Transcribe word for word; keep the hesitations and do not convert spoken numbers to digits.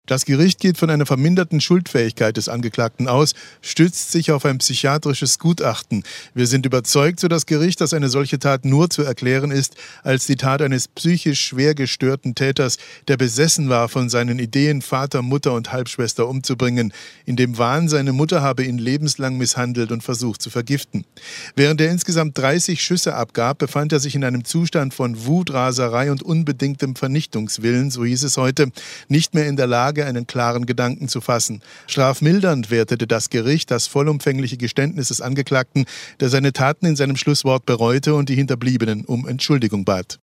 Das Gericht geht von einer verminderten Schuldfähigkeit des Angeklagten aus, stützt sich auf ein psychiatrisches Gutachten. Wir sind überzeugt, so das Gericht, dass eine solche Tat nur zu erklären ist als die Tat eines psychisch schwer gestörten Täters, der besessen war von seinen Ideen, Vater, Mutter und Halbschwester umzubringen. In dem Wahn, seine Mutter habe ihn lebenslang misshandelt und versucht zu vergiften. Während er insgesamt dreißig Schüsse abgab, befand er sich in einem Zustand von Wut, Raserei und unbedingtem Vernichtungswillen, so hieß es heute, nicht mehr in der Lage, einen klaren Gedanken zu fassen. Strafmildernd wertete das Gericht das vollumfängliche Geständnis des Angeklagten, der seine Taten in seinem Schlusswort bereute und die Hinterbliebenen um Entschuldigung bat.